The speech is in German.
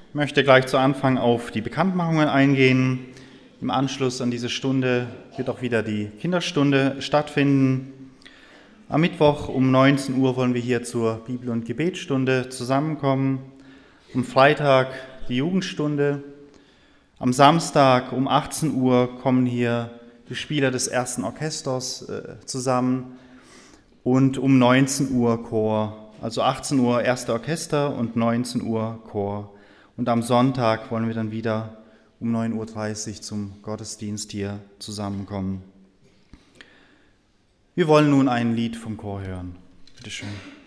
Ich möchte gleich zu Anfang auf die Bekanntmachungen eingehen. Im Anschluss an diese Stunde wird auch wieder die Kinderstunde stattfinden. Am Mittwoch um 19 Uhr wollen wir hier zur Bibel- und Gebetsstunde zusammenkommen. Am Freitag die Jugendstunde. Am Samstag um 18 Uhr kommen hier die Spieler des ersten Orchesters zusammen und um 19 Uhr Chor. Also 18 Uhr erste Orchester und 19 Uhr Chor. Und am Sonntag wollen wir dann wieder um 9.30 Uhr zum Gottesdienst hier zusammenkommen. Wir wollen nun ein Lied vom Chor hören. Bitte schön.